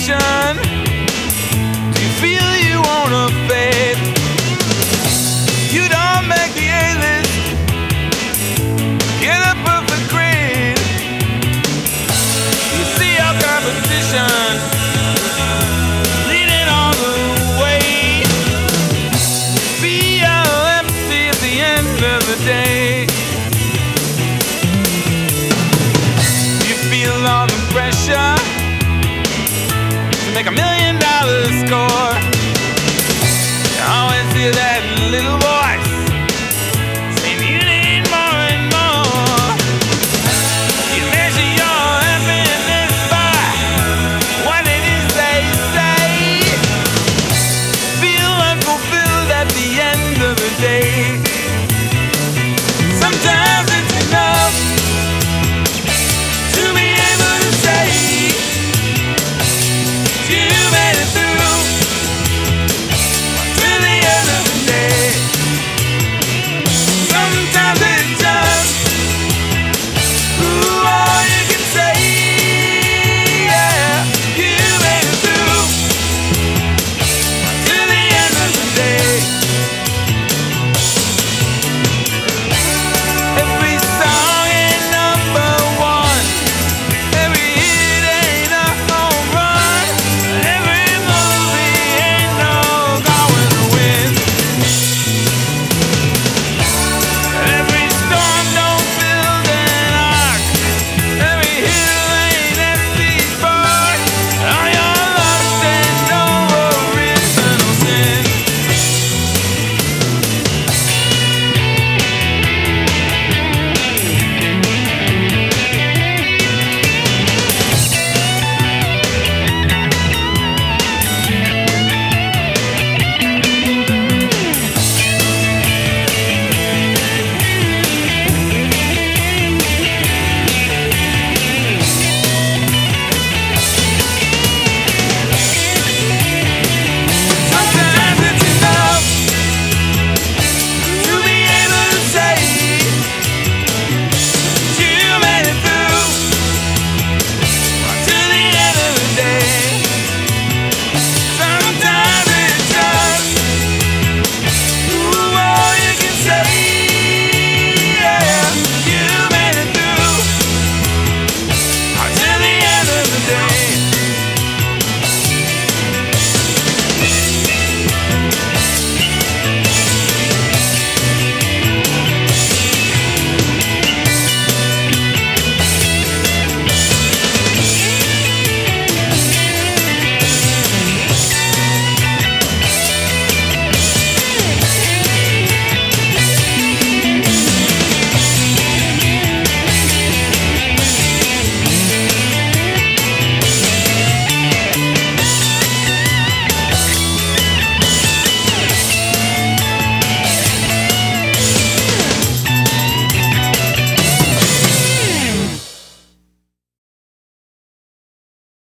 competition? Do you feel you wanna fade? You don't make the A-list, get a perfect grade. You see our competition leading all the way. Feel empty at the end of the day. You feel all the pressure to make $1 million score. You always hear that little voice